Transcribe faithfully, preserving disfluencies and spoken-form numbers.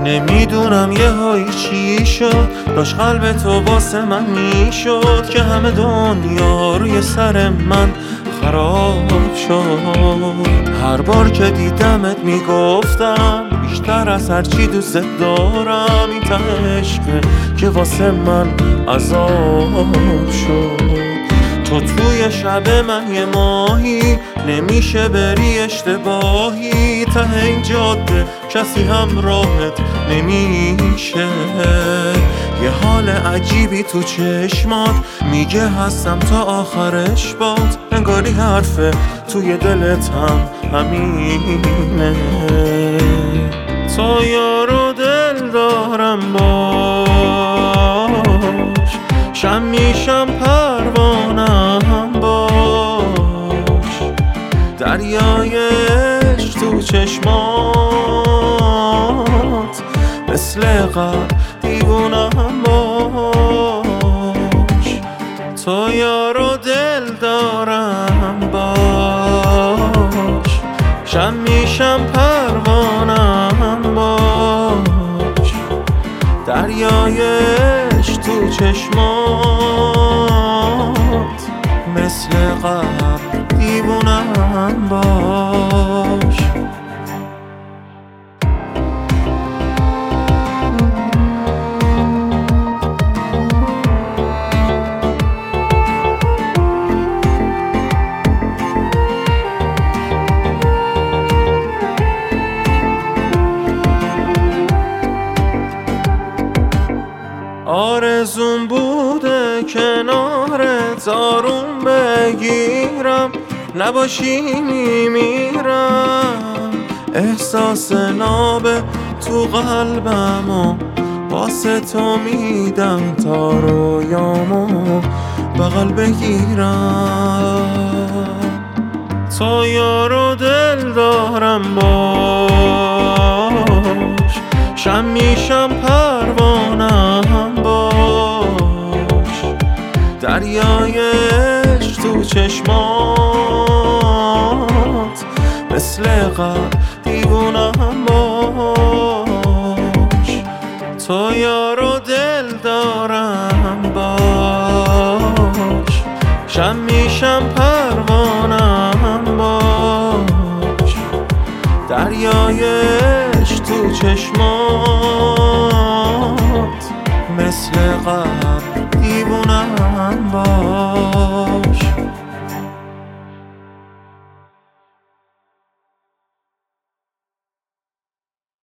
نمیدونم یه هایی چی شد، داشت قلب تو واسه من میشد که همه دنیا روی سر من خراب شد. هر بار که دیدمت میگفتم بیشتر از هر چی دوست دارم، این ته عشقه که واسه من عذاب شد. تو توی شب من یه ماهی، نمیشه بری اشتباهی، ته این جاده کسی همراهت نمیشه. یه حال عجیبی تو چشمات میگه هستم تا آخرش باد، انگاری حرفه توی دلت هم همینه. تا یارو دل دارم باش، شم میشم پروانم باش، دریایش تو چشمات مثل قبل دیوونم باش. تو یارو دل دارم باش، شم میشم پروانم باش، دریایش تو چشمات مثل قبل دیوونم باش. آرزوم بوده کنارت آروم بگیرم، نباشی میمیرم. احساس نابه تو قلبم و واسه تو میدم تا رویامو بغل بگیرم. تو یارو دل دارم باش، شم میشم پروانم باش، دریایش تو چشمات مثل قبل دیوونم باش. تو یارو دل دارم باش، شم میشم پروانم باش، دریایش تو چشمات مثل قبل دیوونم باش.